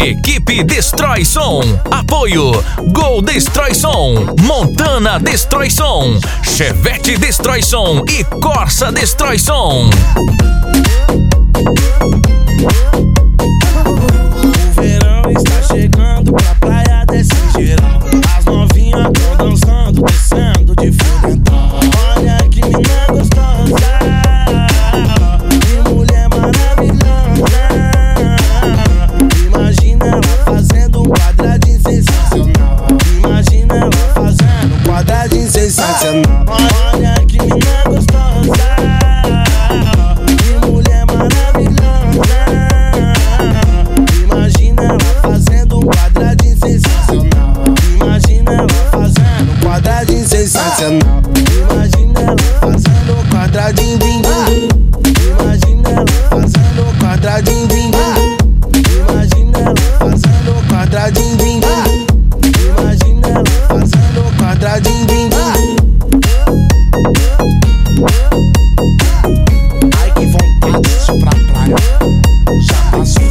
Equipe Destrói Som. Apoio Gol Destrói Som, Montana Destrói Som, Chevette Destrói Som e Corsa Destrói Som. O verão está chegando pra praia desse geral. As novinhas tão dançando, descendo de foguetão. Olha que menina gostosa, que mulher maravilhosa. Imagina ela fazendo um quadradinho sensacional. Imagina ela fazendo um quadradinho sensacional. Olha que menina gostosa, que mulher maravilhosa. Imagina ela fazendo um quadradinho sensacional. Imagina ela fazendo um quadradinho sensacional. Imagina ela fazendo um quadradinho bim bim. Imagina ela fazendo um quadradinho bim bim. Imagina ela fazendo um quadradinho bim bim. Imagina ela fazendo um quadradinho bim bim. Ai que vontade de ir pra praia, já passou.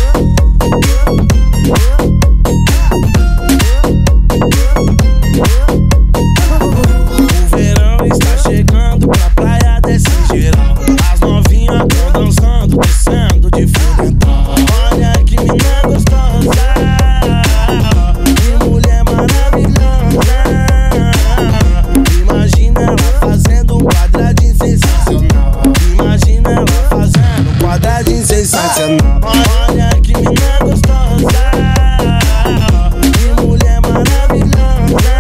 O verão está chegando pra praia desse geral. As novinhas tão dançando, descendo de foguetão. Olha que menina gostosa, que mulher maravilhosa. Imagina ela fazendo um quadradinho sensacional. Imagina ela fazendo um quadradinho sensacional. Olha que menina gostosa, que mulher maravilhosa.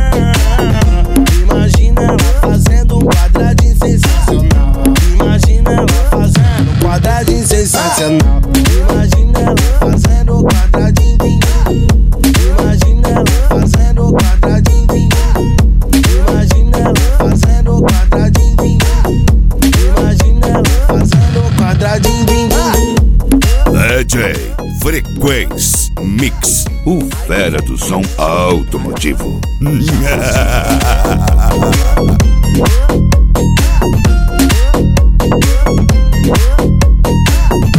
Imagina ela fazendo um quadradinho sensacional. Imagina ela fazendo um quadradinho sensacional. Imagina ela fazendo um quadradinho bim bim. Imagina ela fazendo um quadradinho bim bim. Imagina ela fazendo um quadradinho bim bim. Imagina ela fazendo um quadradinho bim bim. DJ Frequência Mix, o fera do som automotivo.